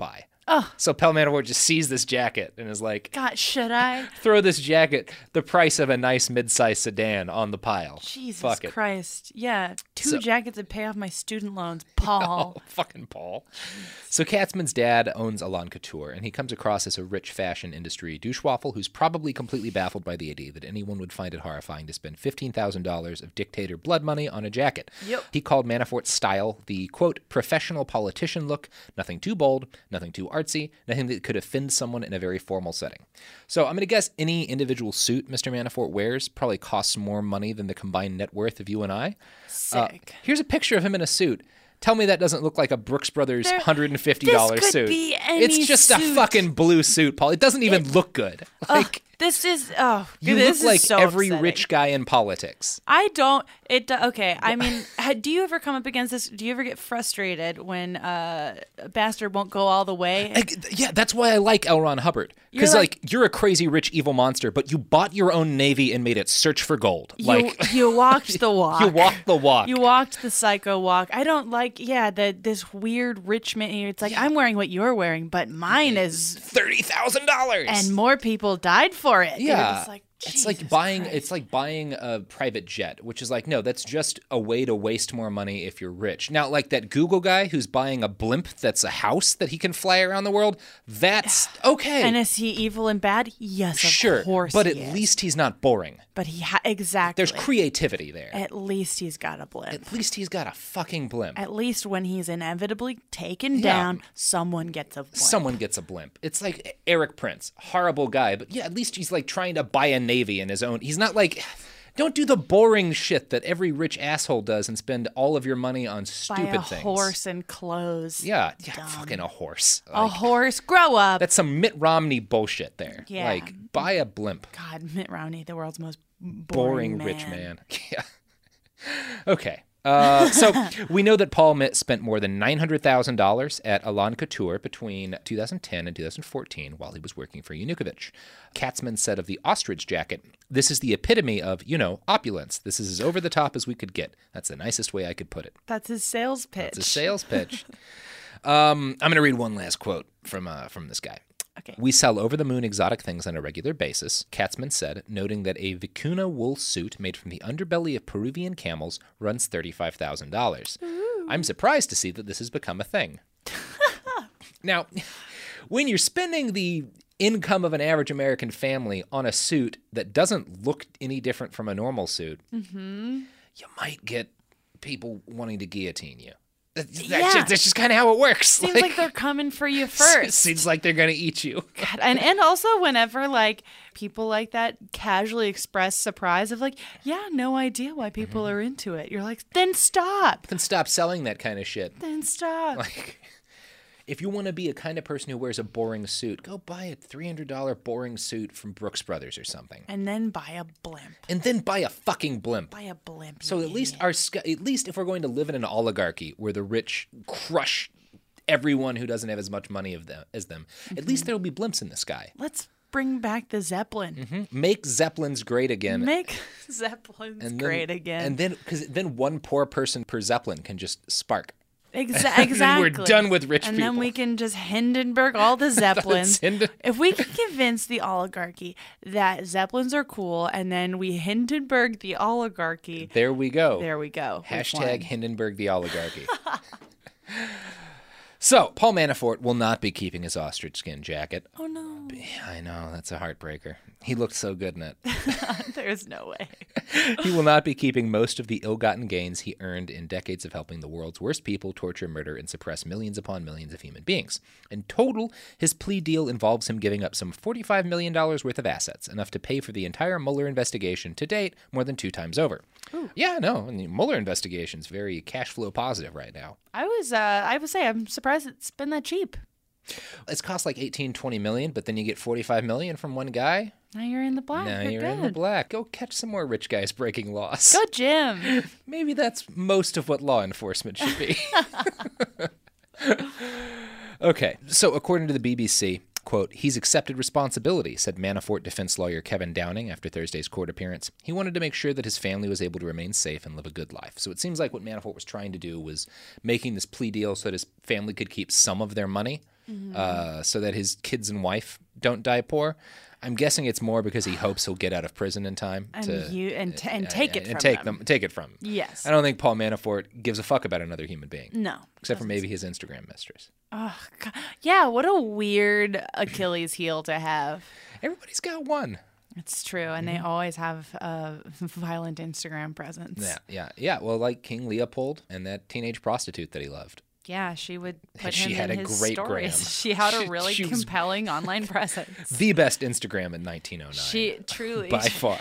Oh. So Paul Manafort just sees this jacket and is like, God, should I? Throw this jacket, the price of a nice mid-sized sedan, on the pile. Jesus Fuck it. Christ. Yeah, two jackets would pay off my student loans, Paul. Oh, fucking Paul. So Katzman's dad owns Elan Couture, and he comes across as a rich fashion industry douchewaffle who's probably completely baffled by the idea that anyone would find it horrifying to spend $15,000 of dictator blood money on a jacket. Yep. He called Manafort's style the, quote, professional politician look, nothing too bold, nothing too artsy, nothing that could offend someone in a very formal setting. So I'm going to guess any individual suit Mr. Manafort wears probably costs more money than the combined net worth of you and I. Sick. Here's a picture of him in a suit. Tell me that doesn't look like a Brooks Brothers $150 this suit. Could be any it's just suit. a fucking blue suit, Paul. It doesn't even look good. Like this is you this look like is so every upsetting. rich guy in politics. I don't. Okay. I mean, do you ever come up against this? Do you ever get frustrated when a bastard won't go all the way? Yeah, that's why I like L. Ron Hubbard. Because you're a crazy rich evil monster, but you bought your own navy and made it search for gold. You walked the walk. You walked the walk. You walked the psycho walk. I don't like. Yeah, this weird rich man. It's like I'm wearing what you're wearing, but mine is $30,000, and more people died for it. Yeah. It's like buying a private jet, which is like, no, that's just a way to waste more money if you're rich. Now, like that Google guy who's buying a blimp that's a house that he can fly around the world, that's okay. And is he evil and bad? Yes, sure, of course. But at least he's not boring. But exactly. There's creativity there. At least he's got a blimp. At least he's got a fucking blimp. At least when he's inevitably taken down, someone gets a blimp. Someone gets a blimp. It's like Eric Prince, horrible guy, but yeah, at least he's like trying to buy a navy in his own. He's not like, don't do the boring shit that every rich asshole does and spend all of your money on stupid buy a things. Horse and clothes. Yeah, fucking a horse. A horse, grow up. That's some Mitt Romney bullshit there. Yeah. Like, buy a blimp. God, Mitt Romney, the world's most boring man. rich man. Yeah. Okay. So we know that Paul spent more than $900,000 at Elan Couture between 2010 and 2014 while he was working for Yanukovych. Katzman said of the ostrich jacket, "This is the epitome of, opulence. This is as over the top as we could get. That's the nicest way I could put it." That's his sales pitch. That's his sales pitch. I'm going to read one last quote from this guy. Okay. "We sell over-the-moon exotic things on a regular basis," Katzman said, noting that a vicuna wool suit made from the underbelly of Peruvian camels runs $35,000. "I'm surprised to see that this has become a thing." Now, when you're spending the income of an average American family on a suit that doesn't look any different from a normal suit, you might get people wanting to guillotine you. That's just kind of how it works. Seems like they're coming for you first. Seems like they're going to eat you. God, and also whenever people like that casually express surprise of no idea why people are into it. You're like, then stop. Then stop selling that kind of shit. Then stop. If you want to be a kind of person who wears a boring suit, go buy a $300 boring suit from Brooks Brothers or something. And then buy a blimp. And then buy a fucking blimp. Buy a blimp. So at least if we're going to live in an oligarchy where the rich crush everyone who doesn't have as much money as them, at least there'll be blimps in the sky. Let's bring back the Zeppelin. Make Zeppelins great again. Make Zeppelins great again. And then, because then one poor person per Zeppelin can just spark. Exactly. And we're done with rich people. people. And then we can just Hindenburg all the Zeppelins. If we can convince the oligarchy that Zeppelins are cool, and then we Hindenburg the oligarchy. There we go. There we go. Hashtag Hindenburg the oligarchy. So, Paul Manafort will not be keeping his ostrich skin jacket. Oh, no. I know, that's a heartbreaker. He looked so good in it. There's no way. He will not be keeping most of the ill-gotten gains he earned in decades of helping the world's worst people torture, murder, and suppress millions upon millions of human beings. In total, his plea deal involves him giving up some $45 million worth of assets, enough to pay for the entire Mueller investigation to date more than 2 times over. Ooh. Yeah, no, the Mueller investigation's very cash flow positive right now. I would say I'm surprised it's been that cheap. It's cost like $18-20 million, but then you get $45 million from one guy. Now you're in the black. Now you're in the black. Go catch some more rich guys breaking laws. Go, Jim. Maybe that's most of what law enforcement should be. Okay, so according to the BBC, quote, "He's accepted responsibility," said Manafort defense lawyer Kevin Downing after Thursday's court appearance. He wanted to make sure that his family was able to remain safe and live a good life. So it seems like what Manafort was trying to do was making this plea deal so that his family could keep some of their money. so that his kids and wife don't die poor. I'm guessing it's more because he hopes he'll get out of prison in time and take it from him. Yes. I don't think Paul Manafort gives a fuck about another human being. No. Except for maybe his Instagram mistress. Oh, God. Yeah, what a weird Achilles heel to have. Everybody's got one. It's true, and they always have a violent Instagram presence. Yeah. Well, like King Leopold and that teenage prostitute that he loved. Yeah, she would put she him had in a his great stories. gram. She had a really compelling online presence. The best Instagram in 1909. She truly. By far.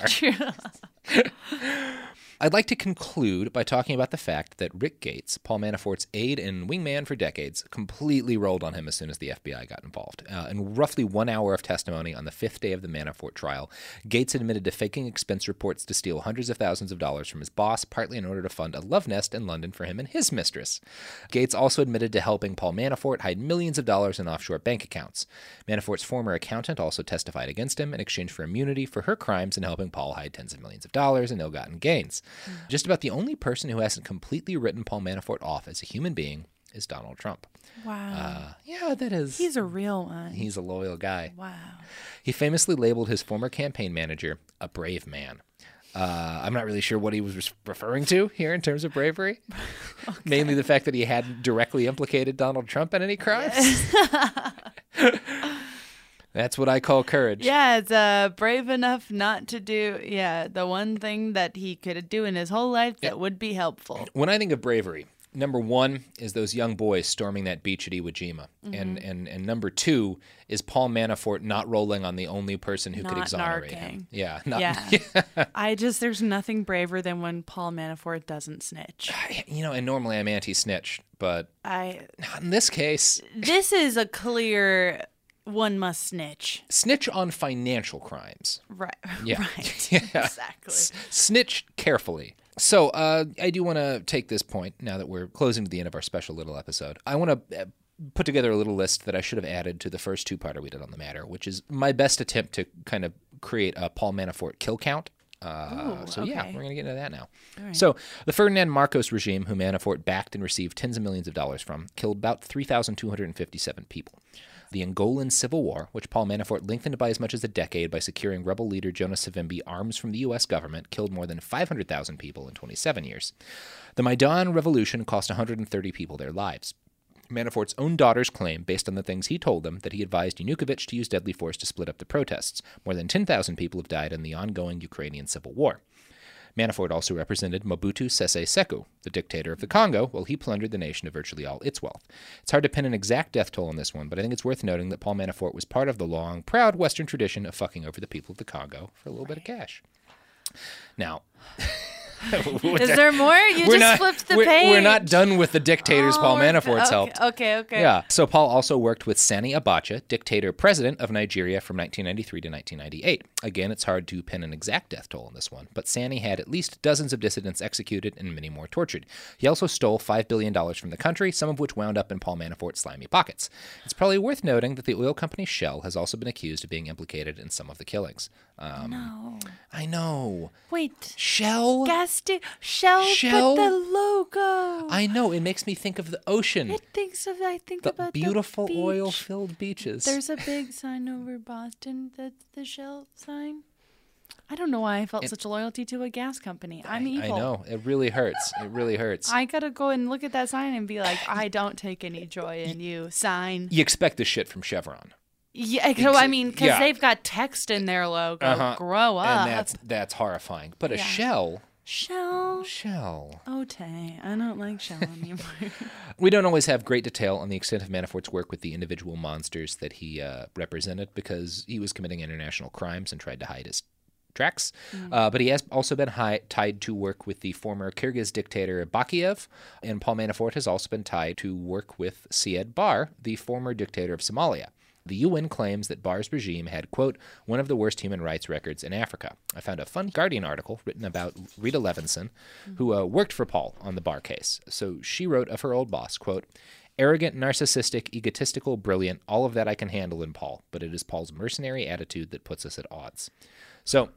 I'd like to conclude by talking about the fact that Rick Gates, Paul Manafort's aide and wingman for decades, completely rolled on him as soon as the FBI got involved. In roughly 1 hour of testimony on the 5th day of the Manafort trial, Gates admitted to faking expense reports to steal hundreds of thousands of dollars from his boss, partly in order to fund a love nest in London for him and his mistress. Gates also admitted to helping Paul Manafort hide millions of dollars in offshore bank accounts. Manafort's former accountant also testified against him in exchange for immunity for her crimes in helping Paul hide tens of millions of dollars in ill-gotten gains. Just about the only person who hasn't completely written Paul Manafort off as a human being is Donald Trump. Wow. Yeah, that is. He's a real one. He's a loyal guy. Wow. He famously labeled his former campaign manager a brave man. I'm not really sure what he was referring to here in terms of bravery. Okay. Mainly the fact that he hadn't directly implicated Donald Trump in any crimes. Yes. That's what I call courage. Yeah, it's brave enough not to do, the one thing that he could do in his whole life that would be helpful. When I think of bravery, number one is those young boys storming that beach at Iwo Jima. Mm-hmm. And number two is Paul Manafort not rolling on the only person who could exonerate him. Yeah. There's nothing braver than when Paul Manafort doesn't snitch. And normally I'm anti-snitch, but not in this case. This is a clear... One must snitch. Snitch on financial crimes. Right. Yeah. Right. Yeah. Exactly. Snitch carefully. So I do want to take this point, now that we're closing to the end of our special little episode. I want to put together a little list that I should have added to the first two-parter we did on the matter, which is my best attempt to kind of create a Paul Manafort kill count. We're going to get into that now. Right. So the Ferdinand Marcos regime, who Manafort backed and received tens of millions of dollars from, killed about 3,257 people. The Angolan Civil War, which Paul Manafort lengthened by as much as a decade by securing rebel leader Jonas Savimbi arms from the U.S. government, killed more than 500,000 people in 27 years. The Maidan Revolution cost 130 people their lives. Manafort's own daughters claim, based on the things he told them, that he advised Yanukovych to use deadly force to split up the protests. More than 10,000 people have died in the ongoing Ukrainian Civil War. Manafort also represented Mobutu Sese Seko, the dictator of the Congo, while he plundered the nation of virtually all its wealth. It's hard to pin an exact death toll on this one, but I think it's worth noting that Paul Manafort was part of the long, proud Western tradition of fucking over the people of the Congo for a little bit of cash. Now... Is there more? You just flipped the page. We're not done with the dictators Paul Manafort's helped. Okay. Yeah. So Paul also worked with Sani Abacha, dictator-president of Nigeria from 1993 to 1998. Again, it's hard to pin an exact death toll on this one, but Sani had at least dozens of dissidents executed and many more tortured. He also stole $5 billion from the country, some of which wound up in Paul Manafort's slimy pockets. It's probably worth noting that the oil company Shell has also been accused of being implicated in some of the killings. No. I know. Wait. Shell? Shell put the logo. I know. It makes me think of the ocean. I think about the beautiful beach. oil-filled beaches. There's a big sign over Boston that's the Shell sign. I don't know why I felt such a loyalty to a gas company. I'm evil. I know. It really hurts. It really hurts. I gotta go and look at that sign and be like, I don't take any joy in you, sign. You expect this shit from Chevron. Yeah, so I mean, because they've got text in their logo. Grow up. And that's horrifying. But a Shell... Shell. Okay, I don't like Shell anymore. We don't always have great detail on the extent of Manafort's work with the individual monsters that he represented, because he was committing international crimes and tried to hide his tracks. But he has also been tied to work with the former Kyrgyz dictator Bakiev, and Paul Manafort has also been tied to work with Siad Barre, the former dictator of Somalia. The UN claims that Barre's regime had, quote, one of the worst human rights records in Africa. I found a fun Guardian article written about Rita Levinson, who worked for Paul on the Barre case. So she wrote of her old boss, quote, arrogant, narcissistic, egotistical, brilliant, all of that I can handle in Paul, but it is Paul's mercenary attitude that puts us at odds. So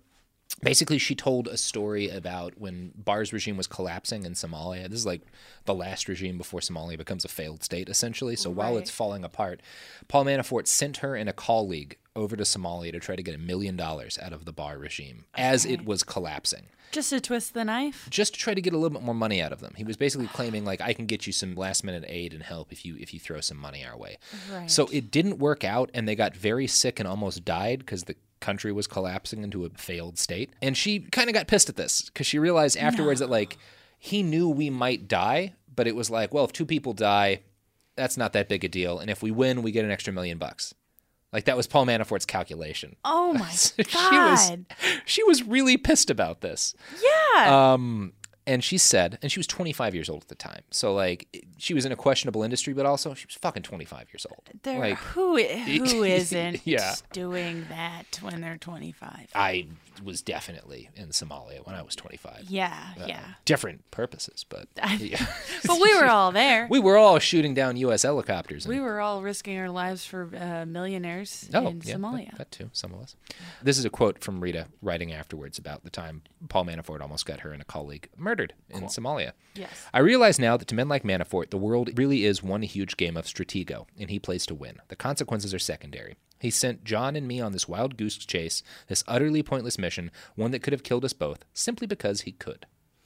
Basically, she told a story about when Barr's regime was collapsing in Somalia. This is like the last regime before Somalia becomes a failed state, essentially. So while it's falling apart, Paul Manafort sent her and a colleague over to Somalia to try to get $1 million out of the Barr regime as it was collapsing. Just to twist the knife? Just to try to get a little bit more money out of them. He was basically claiming, like, I can get you some last-minute aid and help if you throw some money our way. Right. So it didn't work out, and they got very sick and almost died because the country was collapsing into a failed state. And she kind of got pissed at this because she realized afterwards that, like, he knew we might die, but it was like, well, if 2 people die, that's not that big a deal. And if we win, we get an extra $1 million. Like, that was Paul Manafort's calculation. Oh, my God. She was really pissed about this. Yeah. And she said, and she was 25 years old at the time. So, like, she was in a questionable industry, but also she was fucking 25 years old. Who isn't Yeah. doing that when they're 25? I was definitely in Somalia when I was 25. Yeah. Different purposes, but yeah. But we were all there. We were all shooting down U.S. helicopters. We were all risking our lives for millionaires in Somalia. That too, some of us. This is a quote from Rita writing afterwards about the time Paul Manafort almost got her and a colleague murdered in Somalia. Yes. I realize now that to men like Manafort, the world really is one huge game of Stratego, and he plays to win. The consequences are secondary. He sent John and me on this wild goose chase, this utterly pointless mission, one that could have killed us both, simply because he could.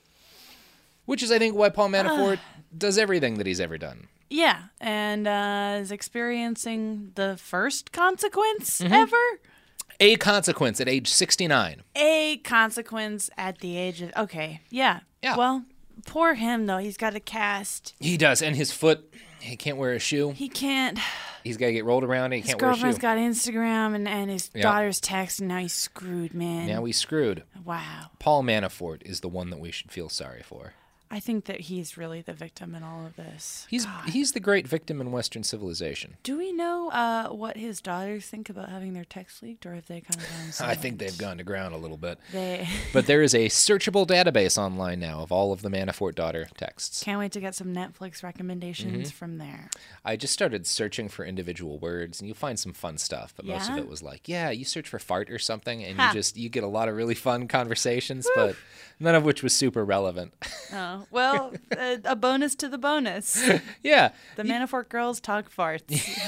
Which is, I think, why Paul Manafort does everything that he's ever done. Yeah, and is experiencing the first consequence ever. A consequence at age 69. A consequence at the age of... Okay, yeah. Well, poor him, though. He's got a cast. He does, and his foot, he can't wear a shoe. He can't... He's got to get rolled around, and he can't wear a shoe. His girlfriend's got Instagram, and his daughter's text, and now he's screwed, man. Now he's screwed. Wow. Paul Manafort is the one that we should feel sorry for. I think that he's really the victim in all of this. He's the great victim in Western civilization. Do we know what his daughters think about having their texts leaked, or have they kind of gone silent? I think they've gone to ground a little bit. But there is a searchable database online now of all of the Manafort daughter texts. Can't wait to get some Netflix recommendations from there. I just started searching for individual words, and you'll find some fun stuff, but most of it was like, you search for fart or something, and you get a lot of really fun conversations, but none of which was super relevant. Oh. Well, a bonus to the bonus. Yeah. The Manafort girls talk farts.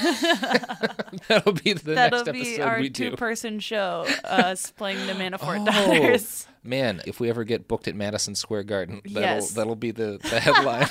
That'll be the next episode be our we do. 2-person show, us playing the Manafort daughters. Man, if we ever get booked at Madison Square Garden, that'll be the headline.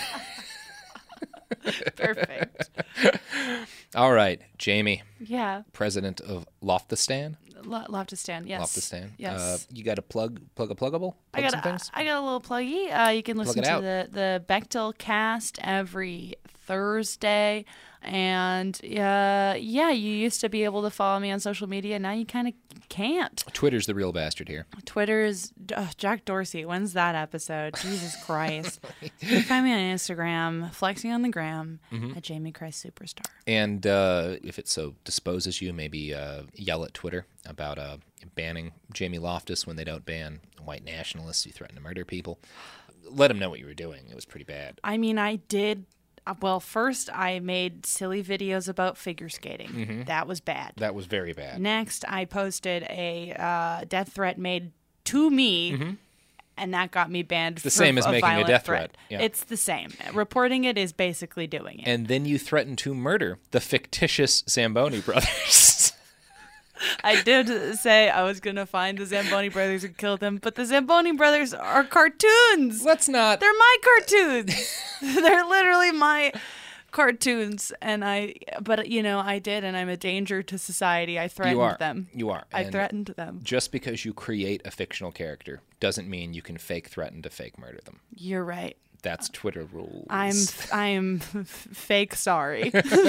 Perfect. All right, Jamie. Yeah. President of Loftistan. Loftistan, yes. Loftistan. Yes. You got a pluggable? I got a little pluggy. You can listen to the Bechtel cast every Thursday. And you used to be able to follow me on social media. Now you kind of can't. Twitter's the real bastard here. Twitter's Jack Dorsey. When's that episode? Jesus Christ. You can find me on Instagram, flexing on the gram, at Jamie Christ Superstar. And if it so disposes you, maybe yell at Twitter about banning Jamie Loftus when they don't ban white nationalists who threaten to murder people. Let them know what you were doing. It was pretty bad. I mean, I did. Well, first I made silly videos about figure skating. That was bad. That was very bad. Next, I posted a death threat made to me, and that got me banned. The same as making a death threat. Yeah. It's the same. Reporting it is basically doing it. And then you threatened to murder the fictitious Zamboni brothers. I did say I was going to find the Zamboni brothers and kill them, but the Zamboni brothers are cartoons. Let's not. They're my cartoons. They're literally my cartoons. And I did, and I'm a danger to society. I threatened them. You are. I threatened them. Just because you create a fictional character doesn't mean you can fake threaten to fake murder them. You're right. That's Twitter rules. I'm fake sorry.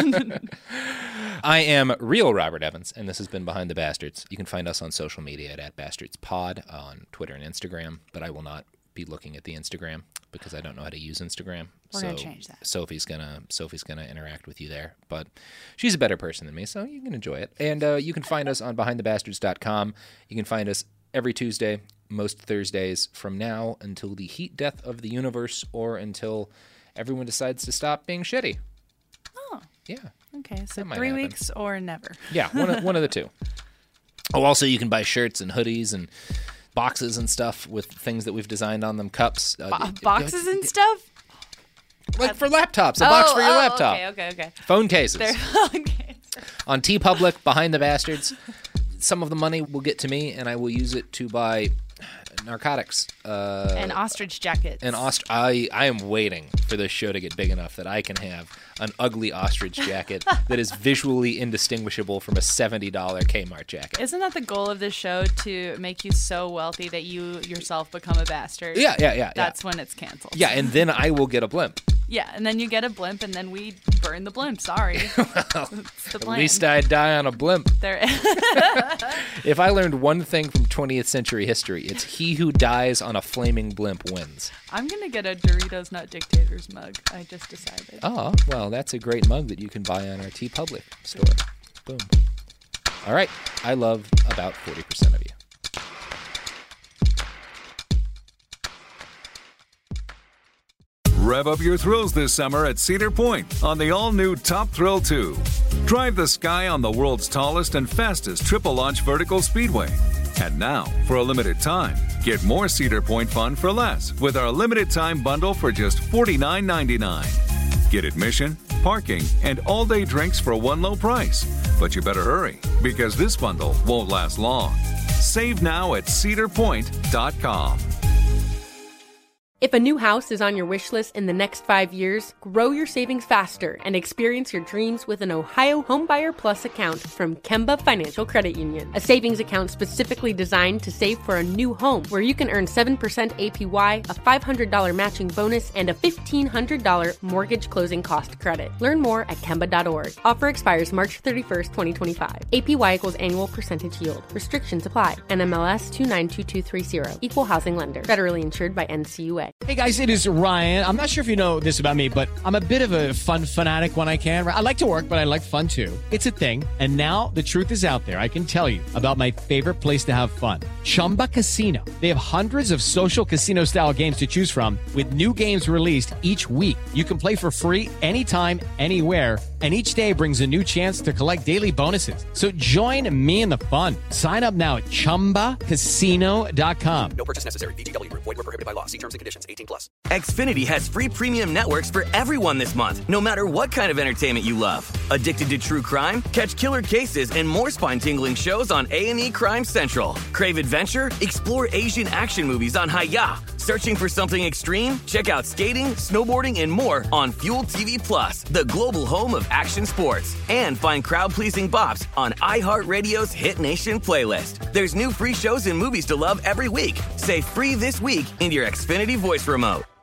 I am real Robert Evans, and this has been Behind the Bastards. You can find us on social media at @BastardsPod on Twitter and Instagram, but I will not be looking at the Instagram because I don't know how to use Instagram. We're gonna change that. Sophie's gonna interact with you there, but she's a better person than me, so you can enjoy it. And you can find us on BehindTheBastards.com. You can find us every Tuesday, most Thursdays from now until the heat death of the universe or until everyone decides to stop being shitty. Oh. Yeah. Okay, so 3 weeks or never. Yeah, one of the two. Oh, also you can buy shirts and hoodies and boxes and stuff with things that we've designed on them, cups. Boxes and stuff? Like for laptops, a box for your laptop. Okay. Phone cases. Okay. On TeePublic, Behind the Bastards, some of the money will get to me, and I will use it to buy narcotics. And ostrich jackets. And I am waiting for this show to get big enough that I can have an ugly ostrich jacket that is visually indistinguishable from a $70 Kmart jacket. Isn't that the goal of this show, to make you so wealthy that you yourself become a bastard? Yeah. That's when it's canceled. Yeah, and then I will get a blimp. Yeah, and then you get a blimp, and then we burn the blimp. Sorry. Well, it's the plan. At least I die on a blimp. If I learned one thing from 20th century history, it's he who dies on a flaming blimp wins. I'm going to get a Doritos Nut Dictators mug. I just decided. Oh, well, that's a great mug that you can buy on our TeePublic store. Boom. All right. I love about 40% of you. Rev up your thrills this summer at Cedar Point on the all-new Top Thrill 2. Drive the sky on the world's tallest and fastest triple-launch vertical speedway. And now, for a limited time, get more Cedar Point fun for less with our limited-time bundle for just $49.99. Get admission, parking, and all-day drinks for one low price. But you better hurry, because this bundle won't last long. Save now at cedarpoint.com. If a new house is on your wish list in the next 5 years, grow your savings faster and experience your dreams with an Ohio Homebuyer Plus account from Kemba Financial Credit Union. A savings account specifically designed to save for a new home, where you can earn 7% APY, a $500 matching bonus, and a $1,500 mortgage closing cost credit. Learn more at Kemba.org. Offer expires March 31st, 2025. APY equals annual percentage yield. Restrictions apply. NMLS 292230. Equal housing lender. Federally insured by NCUA. Hey guys, it is Ryan. I'm not sure if you know this about me, but I'm a bit of a fun fanatic when I can. I like to work, but I like fun too. It's a thing. And now the truth is out there. I can tell you about my favorite place to have fun. Chumba Casino. They have hundreds of social casino style games to choose from, with new games released each week. You can play for free anytime, anywhere. And each day brings a new chance to collect daily bonuses. So join me in the fun. Sign up now at ChumbaCasino.com. No purchase necessary. VGW. Void where prohibited by law. See terms and conditions. 18+. Xfinity has free premium networks for everyone this month, no matter what kind of entertainment you love. Addicted to true crime? Catch killer cases and more spine-tingling shows on A&E Crime Central. Crave adventure? Explore Asian action movies on Hi-YAH. Searching for something extreme? Check out skating, snowboarding, and more on Fuel TV Plus, the global home of action sports. And find crowd-pleasing bops on iHeartRadio's Hit Nation playlist. There's new free shows and movies to love every week. Say free this week in your Xfinity voice remote.